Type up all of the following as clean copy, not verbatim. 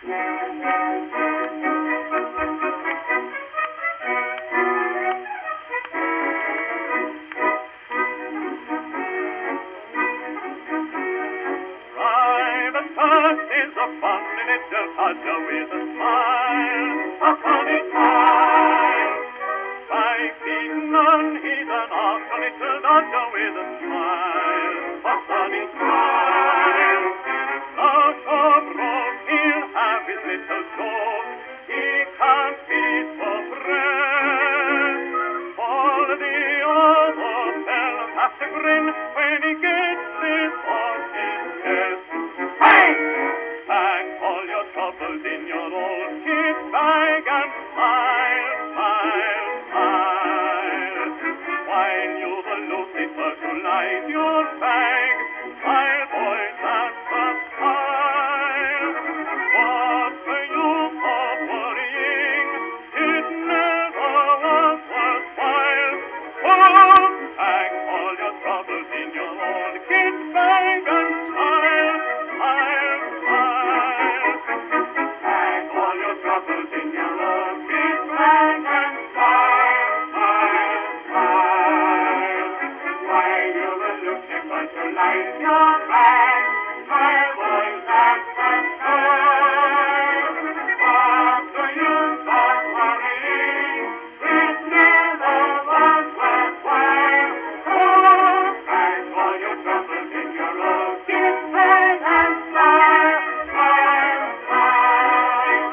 Private First is a funny little codger with a smile, a funny smile. 5 feet none, he's an awful little dodger with a smile, a funny smile. Now so broke, he'll have his little joke, he can't beat for breath. All the other fellows have to grin when he gets this on his chest. Hey! Pack all your troubles in your old kit bag and smile, smile, smile. While you've a Lucifer to light your bag, smile, boys, that's the smile. What's the use of worrying? It never was worthwhile. Oh, pack all your troubles in your old kit bag and smile, smile, smile. Pack all your troubles in your old kit bag and smile, smile, smile. While you're a Lucifer to light your bag, smile, boys, that's the smile. What's the use of worrying? It never was worthwhile. Oh, pack all your troubles in your old kit bag and smile, smile, smile.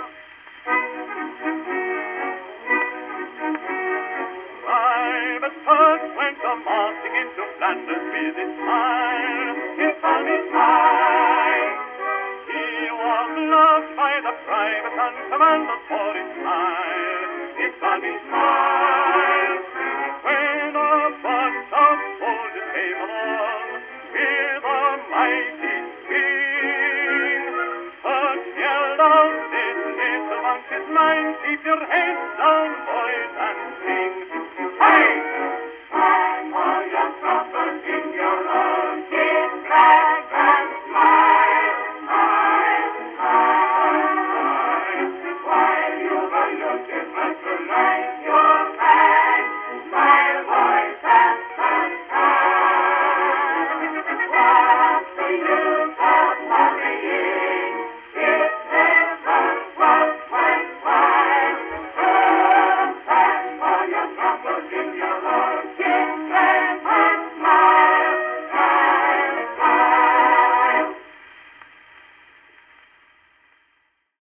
Private First went a-marching into Flanders with his smile, his funny smile. He was loved by the private and commanders for his smile, his funny smile. When a bunch of soldiers came along with a mighty swing, Bert yelled out, this little bunch is mine, keep your heads down, boys, and sing. Hey!